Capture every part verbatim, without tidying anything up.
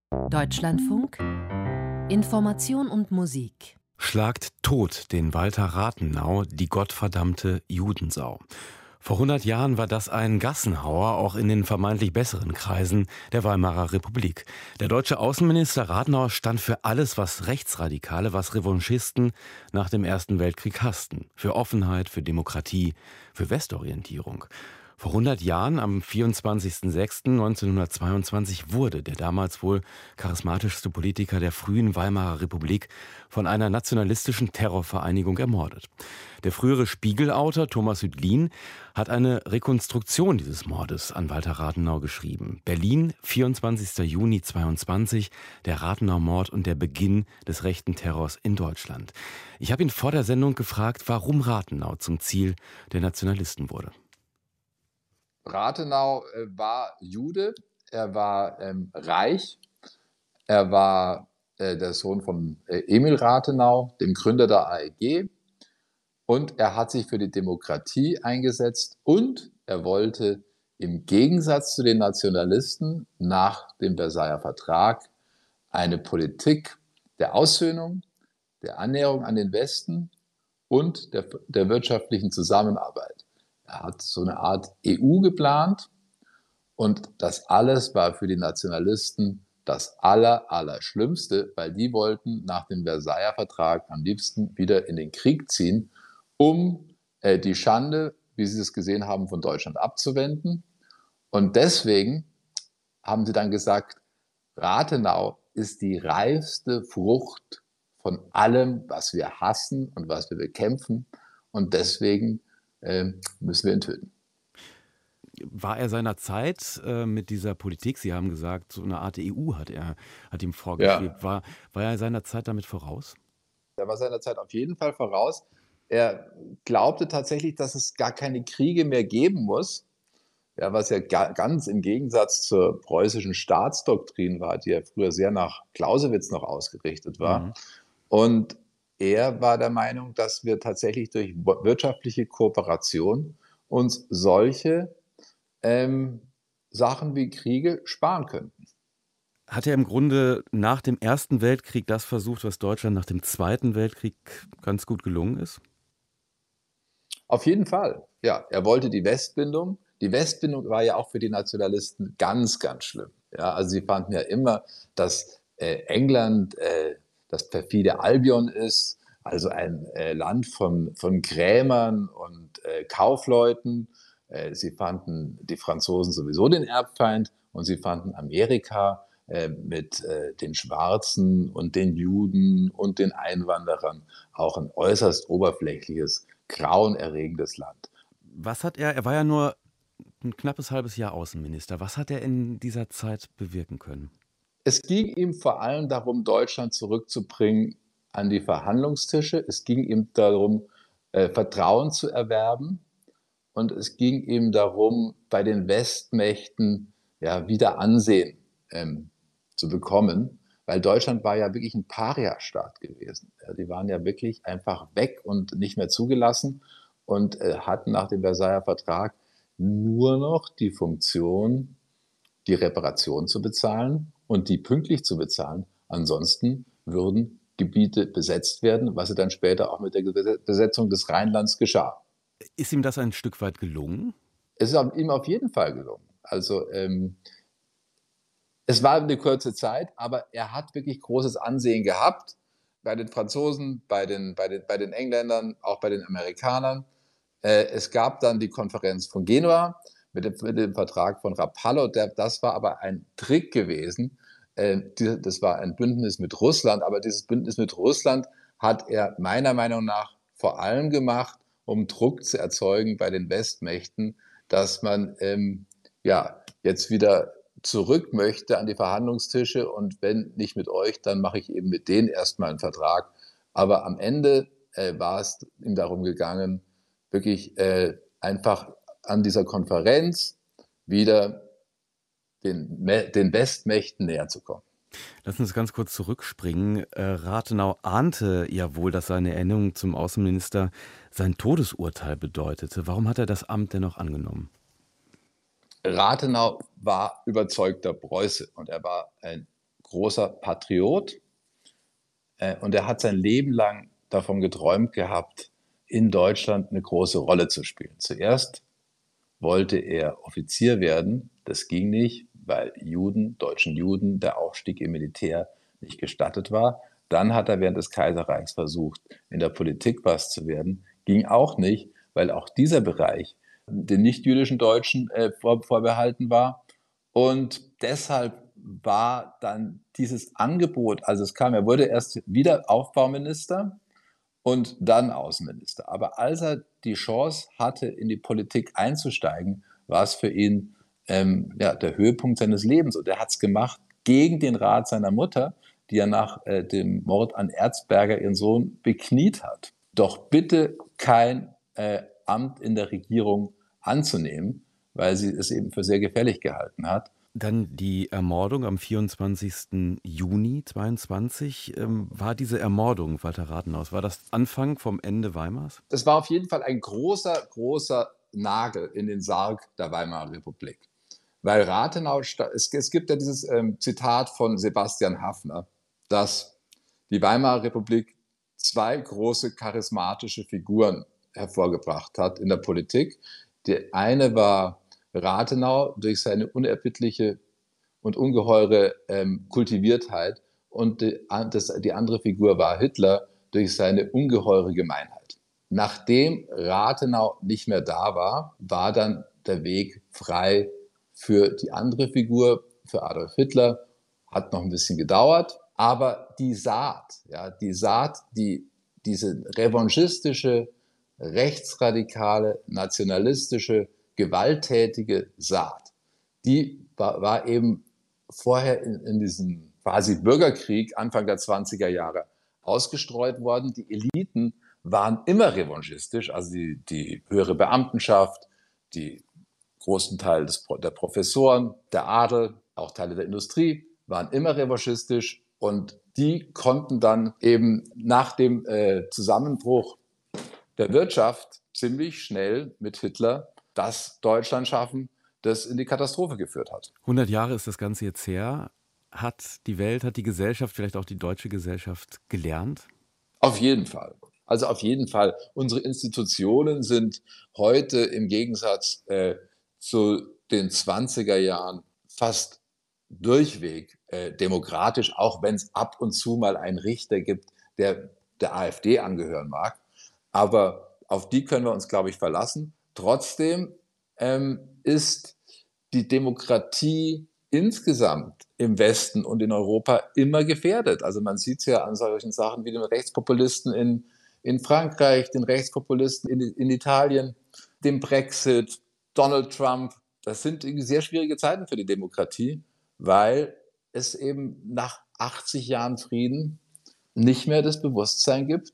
Deutschlandfunk Information und Musik. Schlagt tot den Walter Rathenau, die gottverdammte Judensau. Vor hundert Jahren war das ein Gassenhauer, auch in den vermeintlich besseren Kreisen der Weimarer Republik. Der deutsche Außenminister Rathenau stand für alles, was Rechtsradikale, was Revanchisten nach dem Ersten Weltkrieg hassten. Für Offenheit, für Demokratie, für Westorientierung. Vor hundert Jahren, am vierundzwanzigsten sechsten neunzehnhundertzweiundzwanzig, wurde der damals wohl charismatischste Politiker der frühen Weimarer Republik von einer nationalistischen Terrorvereinigung ermordet. Der frühere Spiegelautor Thomas Hütlin hat eine Rekonstruktion dieses Mordes an Walter Rathenau geschrieben. Berlin, vierundzwanzigster Juni zweiundzwanzig, der Rathenau-Mord und der Beginn des rechten Terrors in Deutschland. Ich habe ihn vor der Sendung gefragt, warum Rathenau zum Ziel der Nationalisten wurde. Rathenau äh, war Jude, er war ähm, reich, er war äh, der Sohn von äh, Emil Rathenau, dem Gründer der A E G, und er hat sich für die Demokratie eingesetzt und er wollte im Gegensatz zu den Nationalisten nach dem Versailler Vertrag eine Politik der Aussöhnung, der Annäherung an den Westen und der, der wirtschaftlichen Zusammenarbeit. Er hat so eine Art E U geplant und das alles war für die Nationalisten das Aller, Allerschlimmste, weil die wollten nach dem Versailler Vertrag am liebsten wieder in den Krieg ziehen, um äh, die Schande, wie sie es gesehen haben, von Deutschland abzuwenden. Und deswegen haben sie dann gesagt, Rathenau ist die reifste Frucht von allem, was wir hassen und was wir bekämpfen. Und deswegen müssen wir ihn töten. War er seiner Zeit äh, mit dieser Politik, Sie haben gesagt, so eine Art E U hat er hat ihm vorgeschwebt, ja. war, war er seiner Zeit damit voraus? Er war seiner Zeit auf jeden Fall voraus. Er glaubte tatsächlich, dass es gar keine Kriege mehr geben muss, ja, was ja ga, ganz im Gegensatz zur preußischen Staatsdoktrin war, die ja früher sehr nach Clausewitz noch ausgerichtet war. Mhm. Und er war der Meinung, dass wir tatsächlich durch wirtschaftliche Kooperation uns solche ähm, Sachen wie Kriege sparen könnten. Hat er im Grunde nach dem Ersten Weltkrieg das versucht, was Deutschland nach dem Zweiten Weltkrieg ganz gut gelungen ist? Auf jeden Fall, ja. Er wollte die Westbindung. Die Westbindung war ja auch für die Nationalisten ganz, ganz schlimm. Ja, also sie fanden ja immer, dass äh, England äh, das perfide Albion ist, also ein äh, Land von, von Krämern und äh, Kaufleuten. Äh, sie fanden die Franzosen sowieso den Erbfeind und sie fanden Amerika äh, mit äh, den Schwarzen und den Juden und den Einwanderern auch ein äußerst oberflächliches, grauenerregendes Land. Was hat er, er war ja nur ein knappes halbes Jahr Außenminister, was hat er in dieser Zeit bewirken können? Es ging ihm vor allem darum, Deutschland zurückzubringen an die Verhandlungstische. Es ging ihm darum, äh, Vertrauen zu erwerben. Und es ging ihm darum, bei den Westmächten ja, wieder Ansehen ähm, zu bekommen. Weil Deutschland war ja wirklich ein Paria-Staat gewesen. Ja, die waren ja wirklich einfach weg und nicht mehr zugelassen und äh, hatten nach dem Versailler Vertrag nur noch die Funktion, die Reparation zu bezahlen und die pünktlich zu bezahlen. Ansonsten würden Gebiete besetzt werden, was dann später auch mit der Besetzung des Rheinlands geschah. Ist ihm das ein Stück weit gelungen? Es ist ihm auf jeden Fall gelungen. Also ähm, es war eine kurze Zeit, aber er hat wirklich großes Ansehen gehabt bei den Franzosen, bei den, bei den, bei den Engländern, auch bei den Amerikanern. Äh, es gab dann die Konferenz von Genua mit dem, mit dem Vertrag von Rapallo. Der, das war aber ein Trick gewesen. Äh, die, das war ein Bündnis mit Russland, aber dieses Bündnis mit Russland hat er meiner Meinung nach vor allem gemacht, um Druck zu erzeugen bei den Westmächten, dass man ähm, ja, jetzt wieder zurück möchte an die Verhandlungstische und wenn nicht mit euch, dann mache ich eben mit denen erstmal einen Vertrag. Aber am Ende äh, war es ihm darum gegangen, wirklich äh, einfach an dieser Konferenz wieder den, den Westmächten näher zu kommen. Lass uns ganz kurz zurückspringen. Äh, Rathenau ahnte ja wohl, dass seine Ernennung zum Außenminister sein Todesurteil bedeutete. Warum hat er das Amt dennoch angenommen? Rathenau war überzeugter Preuße und er war ein großer Patriot äh, und er hat sein Leben lang davon geträumt gehabt, in Deutschland eine große Rolle zu spielen. Zuerst wollte er Offizier werden. Das ging nicht, weil Juden, deutschen Juden, der Aufstieg im Militär nicht gestattet war. Dann hat er während des Kaiserreichs versucht, in der Politik was zu werden. Ging auch nicht, weil auch dieser Bereich den nicht-jüdischen Deutschen äh, vor, vorbehalten war. Und deshalb war dann dieses Angebot, also es kam, er wurde erst wieder Aufbauminister und dann Außenminister. Aber als er die Chance hatte, in die Politik einzusteigen, war es für ihn ähm, ja, der Höhepunkt seines Lebens. Und er hat es gemacht gegen den Rat seiner Mutter, die er nach äh, dem Mord an Erzberger, ihren Sohn, bekniet hat. Doch bitte kein äh, Amt in der Regierung anzunehmen, weil sie es eben für sehr gefährlich gehalten hat. Dann die Ermordung am vierundzwanzigsten Juni zweiundzwanzig. Ähm, war diese Ermordung, Walter Rathenau, war das Anfang vom Ende Weimars? Das war auf jeden Fall ein großer, großer Nagel in den Sarg der Weimarer Republik. Weil Rathenau, es, es gibt ja dieses ähm, Zitat von Sebastian Haffner, dass die Weimarer Republik zwei große charismatische Figuren hervorgebracht hat in der Politik. Die eine war Rathenau durch seine unerbittliche und ungeheure ähm, Kultiviertheit und die, das, die andere Figur war Hitler durch seine ungeheure Gemeinheit. Nachdem Rathenau nicht mehr da war, war dann der Weg frei für die andere Figur, für Adolf Hitler. Hat noch ein bisschen gedauert, aber die Saat, ja, die Saat, die diese revanchistische, rechtsradikale, nationalistische, gewalttätige Saat, die war, war eben vorher in, in diesem quasi Bürgerkrieg Anfang der zwanziger Jahre ausgestreut worden. Die Eliten waren immer revanchistisch, also die, die höhere Beamtenschaft, die großen Teil des, der Professoren, der Adel, auch Teile der Industrie, waren immer revanchistisch und die konnten dann eben nach dem äh, Zusammenbruch der Wirtschaft ziemlich schnell mit Hitler das Deutschland schaffen, das in die Katastrophe geführt hat. hundert Jahre ist das Ganze jetzt her. Hat die Welt, hat die Gesellschaft, vielleicht auch die deutsche Gesellschaft gelernt? Auf jeden Fall. Also auf jeden Fall. Unsere Institutionen sind heute im Gegensatz äh, zu den zwanziger Jahren fast durchweg äh, demokratisch, auch wenn es ab und zu mal einen Richter gibt, der der AfD angehören mag. Aber auf die können wir uns, glaube ich, verlassen. Trotzdem ähm, ist die Demokratie insgesamt im Westen und in Europa immer gefährdet. Also man sieht es ja an solchen Sachen wie den Rechtspopulisten in, in Frankreich, den Rechtspopulisten in, in Italien, dem Brexit, Donald Trump. Das sind sehr schwierige Zeiten für die Demokratie, weil es eben nach achtzig Jahren Frieden nicht mehr das Bewusstsein gibt,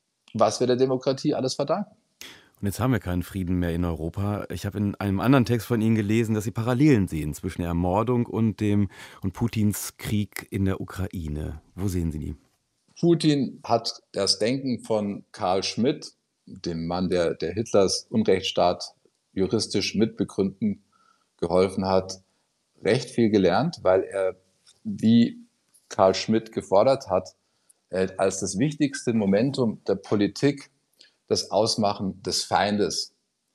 was wir der Demokratie alles verdanken. Und jetzt haben wir keinen Frieden mehr in Europa. Ich habe in einem anderen Text von Ihnen gelesen, dass Sie Parallelen sehen zwischen der Ermordung und dem und Putins Krieg in der Ukraine. Wo sehen Sie die? Putin hat das Denken von Carl Schmitt, dem Mann, der, der Hitlers Unrechtsstaat juristisch mitbegründen geholfen hat, recht viel gelernt, weil er, wie Carl Schmitt gefordert hat, als das wichtigste Momentum der Politik das Ausmachen des Feindes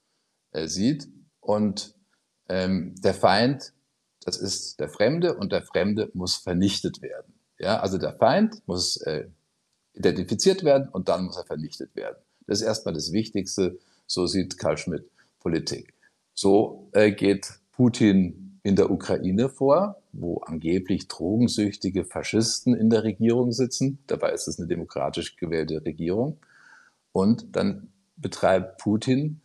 äh, sieht. Und ähm, der Feind, das ist der Fremde und der Fremde muss vernichtet werden. Ja, also der Feind muss äh, identifiziert werden und dann muss er vernichtet werden. Das ist erstmal das Wichtigste, so sieht Carl Schmitt Politik. So äh, geht Putin in der Ukraine vor, wo angeblich drogensüchtige Faschisten in der Regierung sitzen. Dabei ist es eine demokratisch gewählte Regierung. Und dann betreibt Putin,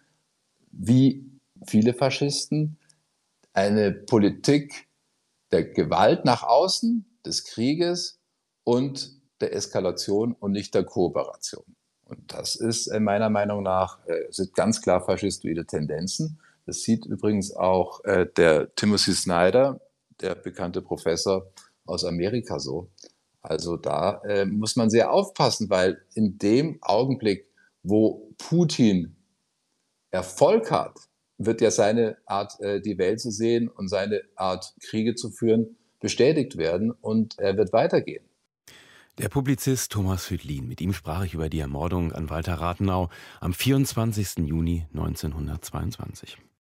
wie viele Faschisten, eine Politik der Gewalt nach außen, des Krieges und der Eskalation und nicht der Kooperation. Und das ist meiner Meinung nach, sind ganz klar faschistoide Tendenzen. Das sieht übrigens auch der Timothy Snyder, der bekannte Professor aus Amerika, so. Also da muss man sehr aufpassen, weil in dem Augenblick, wo Putin Erfolg hat, wird ja seine Art, die Welt zu sehen und seine Art, Kriege zu führen, bestätigt werden und er wird weitergehen. Der Publizist Thomas Hüttlin, mit ihm sprach ich über die Ermordung an Walter Rathenau am vierundzwanzigsten Juni neunzehnhundertzweiundzwanzig.